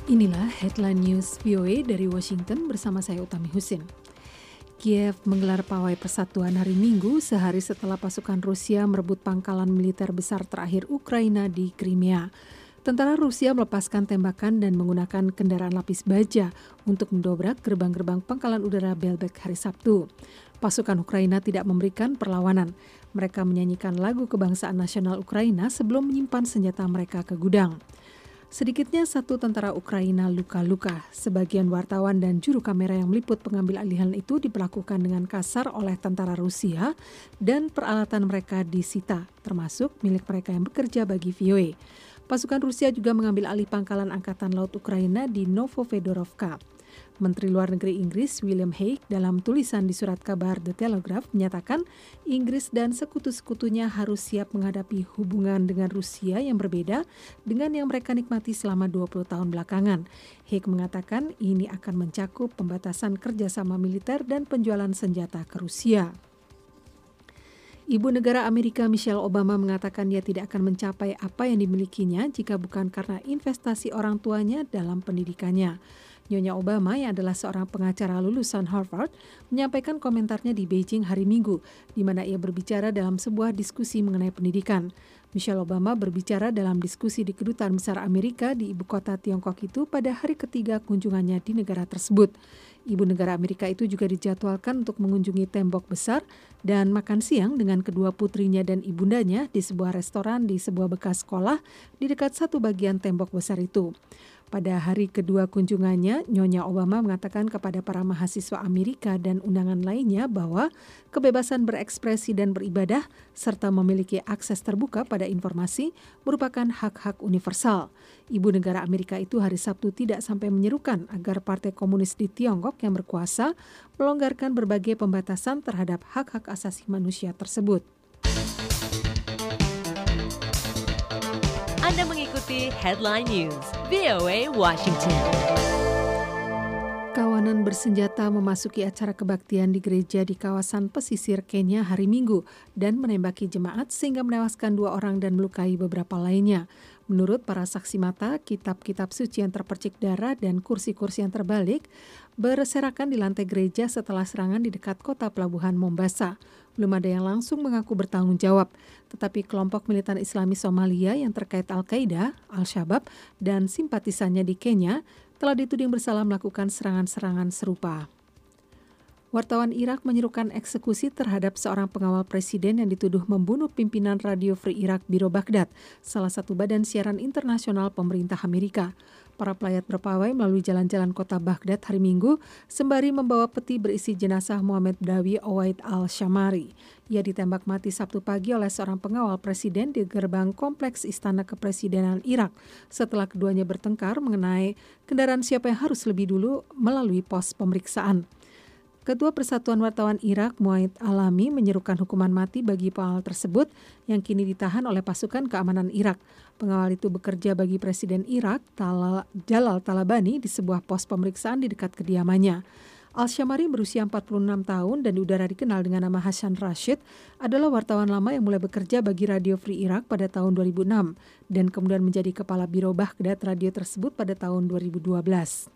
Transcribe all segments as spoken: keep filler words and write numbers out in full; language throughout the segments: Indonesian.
Inilah headline news V O A dari Washington bersama saya Utami Husin. Kiev menggelar pawai persatuan hari Minggu sehari setelah pasukan Rusia merebut pangkalan militer besar terakhir Ukraina di Crimea. Tentara Rusia melepaskan tembakan dan menggunakan kendaraan lapis baja untuk mendobrak gerbang-gerbang pangkalan udara Belbek hari Sabtu. Pasukan Ukraina tidak memberikan perlawanan. Mereka menyanyikan lagu kebangsaan nasional Ukraina sebelum menyimpan senjata mereka ke gudang. Sedikitnya satu tentara Ukraina luka-luka. Sebagian wartawan dan juru kamera yang meliput pengambil alihan itu diperlakukan dengan kasar oleh tentara Rusia dan peralatan mereka disita, termasuk milik mereka yang bekerja bagi V O A. Pasukan Rusia juga mengambil alih pangkalan Angkatan Laut Ukraina di Novovedorovka. Menteri Luar Negeri Inggris William Hague dalam tulisan di surat kabar The Telegraph menyatakan Inggris dan sekutu-sekutunya harus siap menghadapi hubungan dengan Rusia yang berbeda dengan yang mereka nikmati selama dua puluh tahun belakangan. Hague mengatakan ini akan mencakup pembatasan kerjasama militer dan penjualan senjata ke Rusia. Ibu negara Amerika Michelle Obama mengatakan dia tidak akan mencapai apa yang dimilikinya jika bukan karena investasi orang tuanya dalam pendidikannya. Nyonya Obama yang adalah seorang pengacara lulusan Harvard menyampaikan komentarnya di Beijing hari Minggu, di mana ia berbicara dalam sebuah diskusi mengenai pendidikan. Michelle Obama berbicara dalam diskusi di Kedutaan Besar Amerika di ibu kota Tiongkok itu pada hari ketiga kunjungannya di negara tersebut. Ibu negara Amerika itu juga dijadwalkan untuk mengunjungi tembok besar dan makan siang dengan kedua putrinya dan ibundanya di sebuah restoran di sebuah bekas sekolah di dekat satu bagian tembok besar itu. Pada hari kedua kunjungannya, Nyonya Obama mengatakan kepada para mahasiswa Amerika dan undangan lainnya bahwa kebebasan berekspresi dan beribadah serta memiliki akses terbuka pada informasi merupakan hak-hak universal. Ibu negara Amerika itu hari Sabtu tidak sampai menyerukan agar Partai Komunis di Tiongkok yang berkuasa melonggarkan berbagai pembatasan terhadap hak-hak asasi manusia tersebut. Anda mengikuti Headline News V O A Washington. Kawanan bersenjata memasuki acara kebaktian di gereja di kawasan pesisir Kenya hari Minggu dan menembaki jemaat sehingga menewaskan dua orang dan melukai beberapa lainnya. Menurut para saksi mata, kitab-kitab suci yang terpercik darah dan kursi-kursi yang terbalik berserakan di lantai gereja setelah serangan di dekat kota pelabuhan Mombasa. Belum ada yang langsung mengaku bertanggung jawab, tetapi kelompok militan Islami Somalia yang terkait Al-Qaeda, Al-Shabaab, dan simpatisannya di Kenya telah dituding bersalah melakukan serangan-serangan serupa. Wartawan Irak menyerukan eksekusi terhadap seorang pengawal presiden yang dituduh membunuh pimpinan Radio Free Iraq Biro Baghdad, salah satu badan siaran internasional pemerintah Amerika. Para pelayat berpawai melalui jalan-jalan kota Baghdad hari Minggu sembari membawa peti berisi jenazah Muhammad Dawi Owaid al-Shamari. Ia ditembak mati Sabtu pagi oleh seorang pengawal presiden di gerbang kompleks Istana Kepresidenan Irak setelah keduanya bertengkar mengenai kendaraan siapa yang harus lebih dulu melalui pos pemeriksaan. Ketua Persatuan Wartawan Irak, Muaid Alami, menyerukan hukuman mati bagi pengawal tersebut yang kini ditahan oleh pasukan keamanan Irak. Pengawal itu bekerja bagi Presiden Irak, Talal, Jalal Talabani, di sebuah pos pemeriksaan di dekat kediamannya. Al-Shamari berusia empat puluh enam tahun dan di udara dikenal dengan nama Hasan Rashid, adalah wartawan lama yang mulai bekerja bagi Radio Free Iraq pada tahun dua ribu enam dan kemudian menjadi kepala Biro Baghdad radio tersebut pada tahun dua ribu dua belas.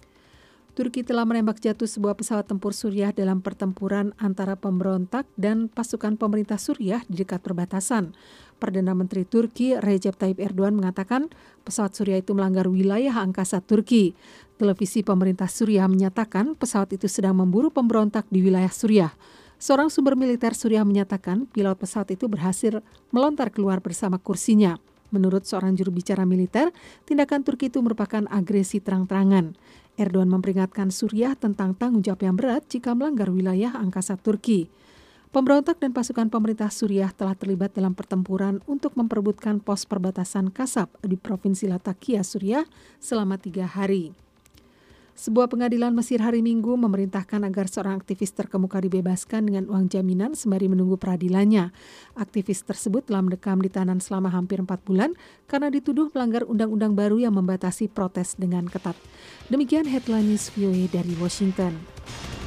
Turki telah menembak jatuh sebuah pesawat tempur Suriah dalam pertempuran antara pemberontak dan pasukan pemerintah Suriah di dekat perbatasan. Perdana Menteri Turki Recep Tayyip Erdogan mengatakan pesawat Suriah itu melanggar wilayah angkasa Turki. Televisi pemerintah Suriah menyatakan pesawat itu sedang memburu pemberontak di wilayah Suriah. Seorang sumber militer Suriah menyatakan pilot pesawat itu berhasil melontar keluar bersama kursinya. Menurut seorang juru bicara militer, tindakan Turki itu merupakan agresi terang-terangan. Erdogan memperingatkan Suriah tentang tanggung jawab yang berat jika melanggar wilayah angkasa Turki. Pemberontak dan pasukan pemerintah Suriah telah terlibat dalam pertempuran untuk memperebutkan pos perbatasan Kasab di Provinsi Latakia, Suriah selama tiga hari. Sebuah pengadilan Mesir hari Minggu memerintahkan agar seorang aktivis terkemuka dibebaskan dengan uang jaminan sembari menunggu peradilannya. Aktivis tersebut telah mendekam di tahanan selama hampir empat bulan karena dituduh melanggar undang-undang baru yang membatasi protes dengan ketat. Demikian headline news V O A dari Washington.